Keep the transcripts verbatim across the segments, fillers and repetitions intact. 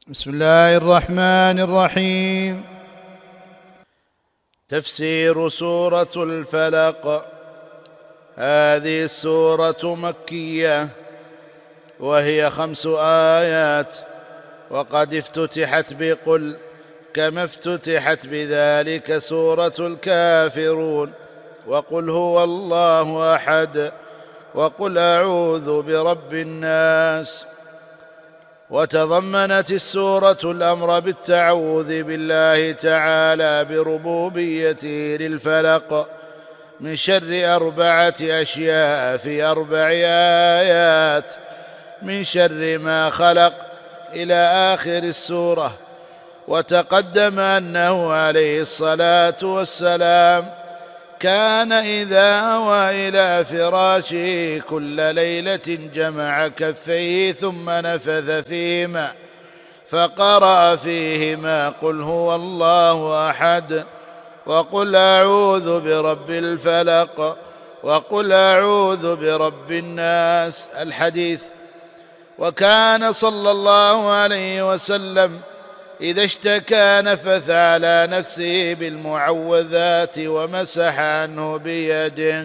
بسم الله الرحمن الرحيم. تفسير سورة الفلق. هذه السورة مكية وهي خمس آيات، وقد افتتحت بقل كما افتتحت بذلك سورة الكافرون، وقل هو الله أحد، وقل أعوذ برب الناس. وتضمنت السورة الأمر بالتعوذ بالله تعالى بربوبيته للفلق من شر أربعة أشياء في أربع آيات، من شر ما خلق إلى آخر السورة. وتقدم أنه عليه الصلاة والسلام كان إذا أوى إلى فراشه كل ليلة جمع كفيه ثم نفث فيهما فقرأ فيهما قل هو الله أحد، وقل أعوذ برب الفلق، وقل أعوذ برب الناس. الحديث. وكان صلى الله عليه وسلم إذا اشتكى نفث على نفسه بالمعوذات ومسح عنه بيده.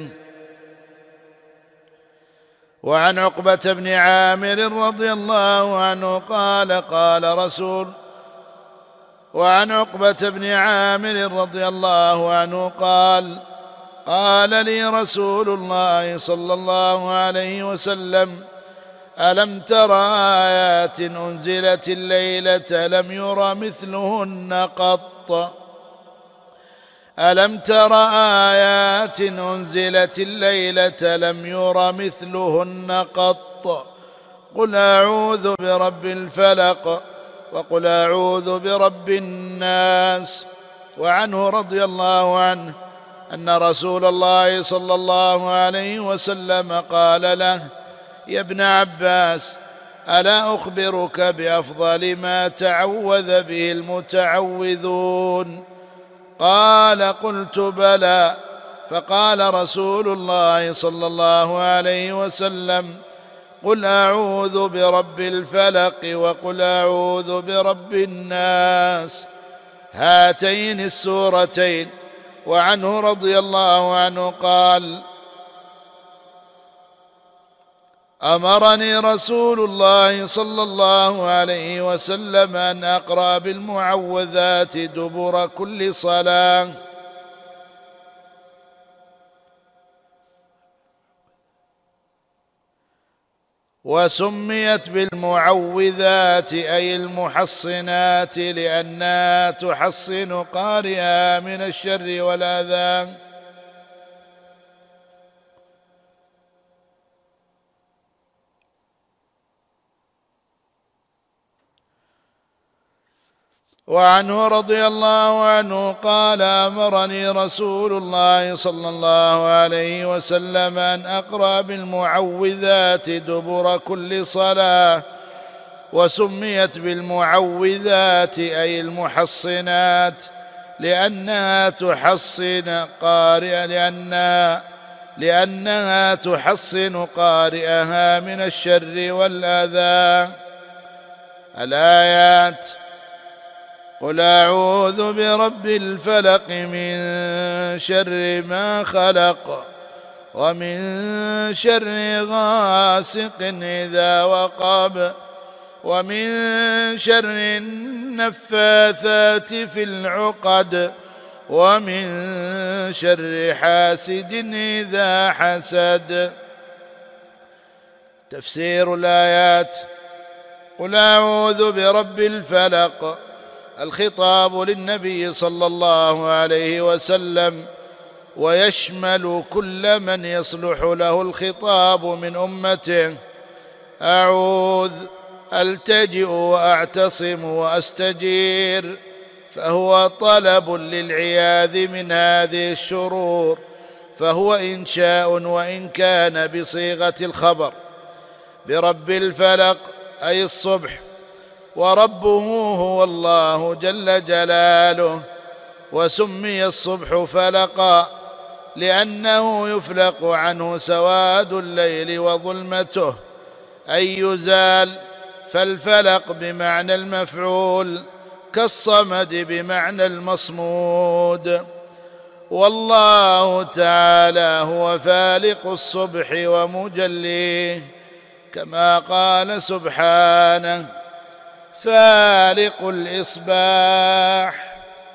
وعن عقبة بن عامر رضي الله عنه قال قال رسول وعن عقبة بن عامر رضي الله عنه قال قال لي رسول الله صلى الله عليه وسلم: ألم تر آيات أنزلت الليلة لم ير مثلهن قط ألم تر آيات أنزلت الليلة لم ير مثلهن قط قل أعوذ برب الفلق، وقل أعوذ برب الناس. وعنه رضي الله عنه أن رسول الله صلى الله عليه وسلم قال له: يا ابن عباس، ألا أخبرك بأفضل ما تعوذ به المتعوذون؟ قال: قلت بلى. فقال رسول الله صلى الله عليه وسلم: قل أعوذ برب الفلق، وقل أعوذ برب الناس، هاتين السورتين. وعنه رضي الله عنه قال: أمرني رسول الله صلى الله عليه وسلم أن أقرأ بالمعوذات دبر كل صلاة. وسميت بالمعوذات أي المحصنات لأنها تحصن قارئها من الشر والأذى. وعنه رضي الله عنه قال: أمرني رسول الله صلى الله عليه وسلم أن أقرأ بالمعوذات دبر كل صلاة. وسميت بالمعوذات أي المحصنات لأنها تحصن قارئ لأنها, لأنها تحصن قارئها من الشر والأذى. الآيات: قل أعوذ برب الفلق من شر ما خلق، ومن شر غاسق إذا وقب، ومن شر النفاثات في العقد، ومن شر حاسد إذا حسد. تفسير الآيات: قل أعوذ برب الفلق. الخطاب للنبي صلى الله عليه وسلم، ويشمل كل من يصلح له الخطاب من أمته. أعوذ ألتجئ وأعتصم وأستجير، فهو طلب للعياذ من هذه الشرور، فهو إنشاء وإن كان بصيغة الخبر. برب الفلق أي الصبح، وربه هو الله جل جلاله. وسمي الصبح فلقا لأنه يفلق عنه سواد الليل وظلمته، أي يزال فالفلق بمعنى المفعول، كالصمد بمعنى المصمود. والله تعالى هو فالق الصبح ومجليه، كما قال سبحانه: فالق الإصباح.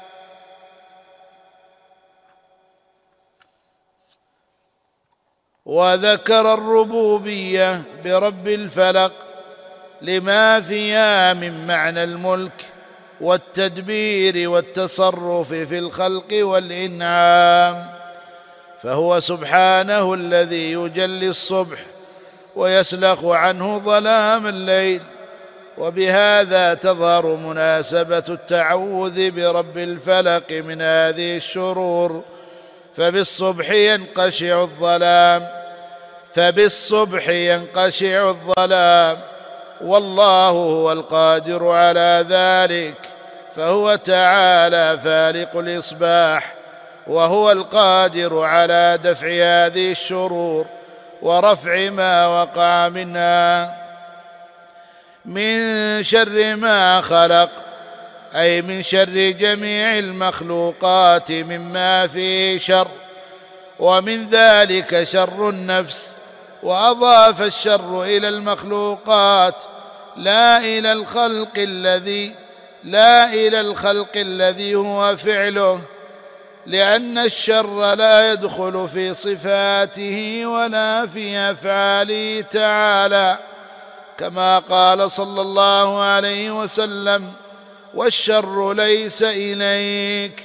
وذكر الربوبية برب الفلق لما فيها من معنى الملك والتدبير والتصرف في الخلق والإنعام، فهو سبحانه الذي يجلي الصبح ويسلخ عنه ظلام الليل. وبهذا تظهر مناسبة التعوذ برب الفلق من هذه الشرور، فبالصبح ينقشع الظلام فبالصبح ينقشع الظلام والله هو القادر على ذلك، فهو تعالى فالق الإصباح، وهو القادر على دفع هذه الشرور ورفع ما وقع منها من شر ما خلق، أي من شر جميع المخلوقات مما فيه شر، ومن ذلك شر النفس. وأضاف الشر إلى المخلوقات لا إلى الخلق الذي لا إلى الخلق الذي هو فعله، لأن الشر لا يدخل في صفاته ولا في أفعاله تعالى، كما قال صلى الله عليه وسلم: والشر ليس إليك.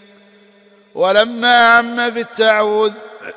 ولما عم في التعوذ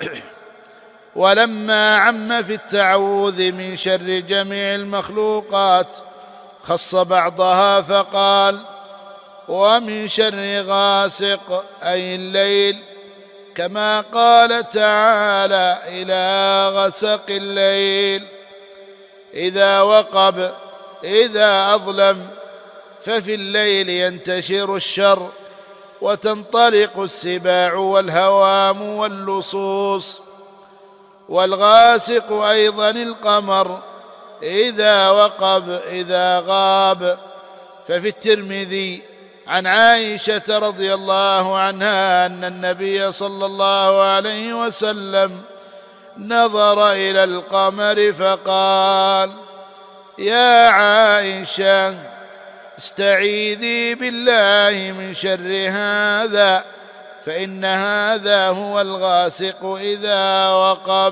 ولما عم في التعوذ من شر جميع المخلوقات خص بعضها فقال: ومن شر غاسق، أي الليل، كما قال تعالى: إلى غسق الليل إذا وقب إذا أظلم. ففي الليل ينتشر الشر وتنطلق السباع والهوام واللصوص. والغاسق أيضا القمر إذا وقب إذا غاب. ففي الترمذي عن عائشة رضي الله عنها أن النبي صلى الله عليه وسلم نظر إلى القمر فقال: يا عائشة، استعيذي بالله من شر هذا، فإن هذا هو الغاسق إذا وقب.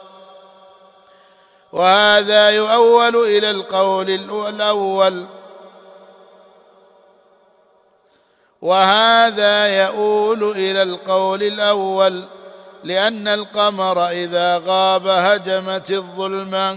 وهذا يؤول إلى القول الأول وهذا يؤول إلى القول الأول لأن القمر إذا غاب هجمت الظلمة.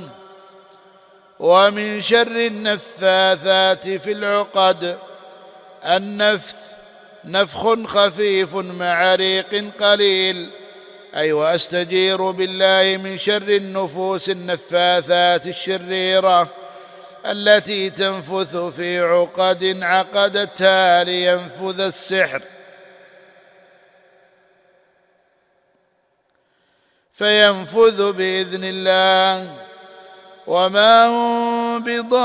ومن شر النفاثات في العقد. النفث نفخ خفيف مع ريق قليل، أي وأستجير بالله من شر النفوس النفاثات الشريرة التي تنفث في عقد عقدتها لينفذ السحر، فينفذ بإذن الله، وما هم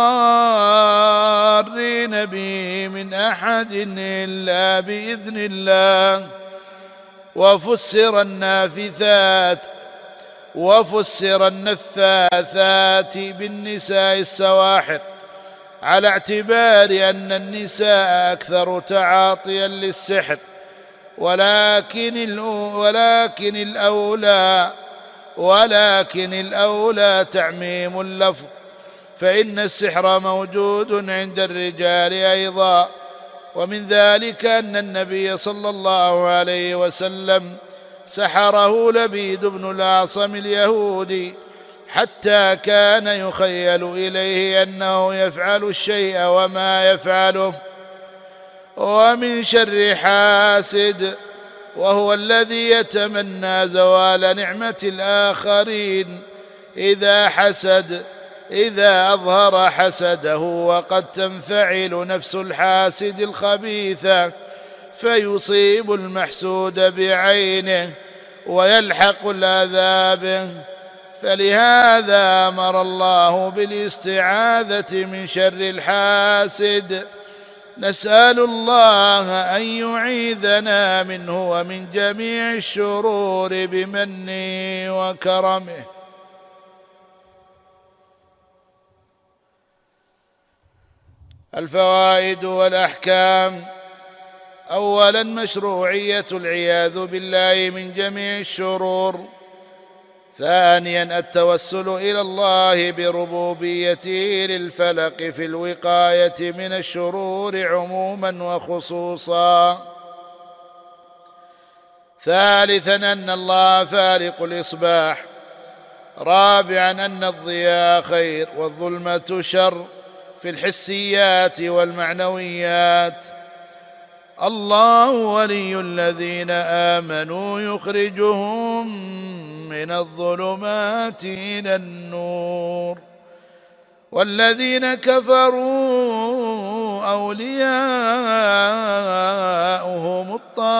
بضارين به من أحد إلا بإذن الله. وفسر النافثات وفسر النفاثات بالنساء السواحر، على اعتبار أن النساء أكثر تعاطيا للسحر، ولكن ولكن الأولى ولكن الأولى تعميم اللفظ، فإن السحر موجود عند الرجال أيضا. ومن ذلك أن النبي صلى الله عليه وسلم سحره لبيد بن الأعصم اليهودي، حتى كان يخيل إليه أنه يفعل الشيء وما يفعله. ومن شر حاسد، وهو الذي يتمنى زوال نعمة الآخرين إذا حسد إذا أظهر حسده، وقد تنفعل نفس الحاسد الخبيثة فيصيب المحسود بعينه ويلحق الأذى به، فلهذا أمر الله بالاستعاذة من شر الحاسد. نسأل الله أن يعيذنا منه ومن جميع الشرور بمنه وكرمه. الفوائد والأحكام. أولا مشروعية العياذ بالله من جميع الشرور. ثانيا التوسل إلى الله بربوبيته للفلق في الوقاية من الشرور عموما وخصوصا. ثالثا أن الله فارق الإصباح. رابعا أن الضياء خير والظلمة شر في الحسيات والمعنويات. الله ولي الذين آمنوا يخرجهم من الظلمات إلى النور، والذين كفروا أولياؤهم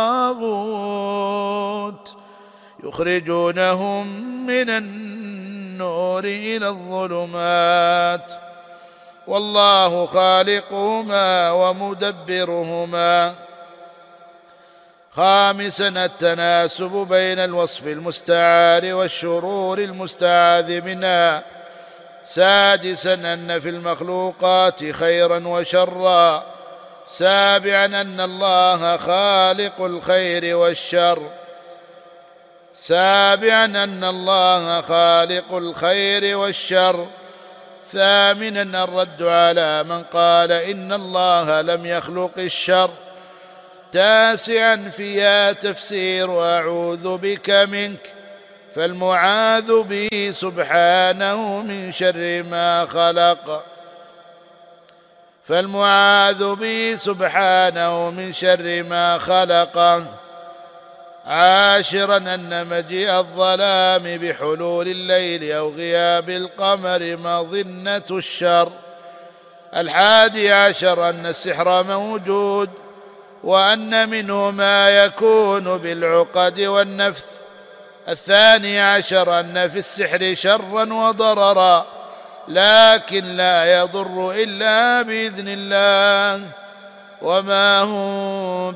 الطاغوت يخرجونهم من النور إلى الظلمات، والله خالقهما ومدبرهما. خامسا التناسب بين الوصف المستعار والشرور المستعاذ منها. سادسا أن في المخلوقات خيرا وشرا. سابعا أن الله خالق الخير والشر. سابعا أن الله خالق الخير والشر. ثامنا الرد على من قال إن الله لم يخلق الشر. تاسعا فيها تفسير أعوذ بك منك، فالمعاذ به سبحانه من شر ما خلق. فالمعاذ به سبحانه من شر ما خلق. عاشرا أن مجيء الظلام بحلول الليل أو غياب القمر مظنة الشر. الحادي عشر أن السحر موجود، وأن منه ما يكون بالعقد والنفث. الثاني عشر أن في السحر شرا وضررا، لكن لا يضر إلا بإذن الله، وما هم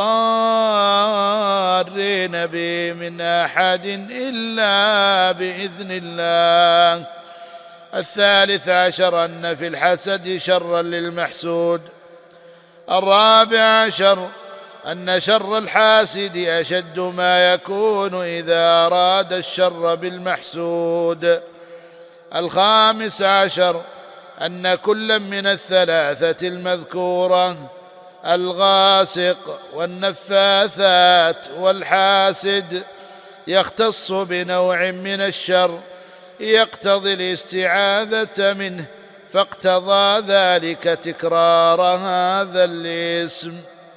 بضارين به من أحد إلا بإذن الله. الثالث عشر أن في الحسد شرا للمحسود. الرابع عشر أن شر الحاسد أشد ما يكون إذا أراد الشر بالمحسود. الخامس عشر أن كل من الثلاثة المذكورة، الغاسق والنفاثات والحاسد، يختص بنوع من الشر يقتضي الاستعاذة منه، فاقتضى ذلك تكرار هذا الاسم.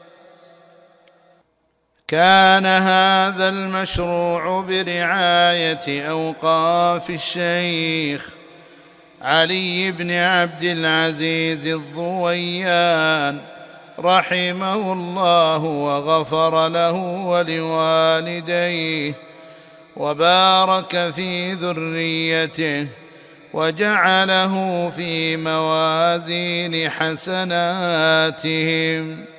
كان هذا المشروع برعاية أوقاف الشيخ علي بن عبد العزيز الضويان رحمه الله وغفر له ولوالديه، وبارك في ذريته، وجعله في موازين حسناتهم.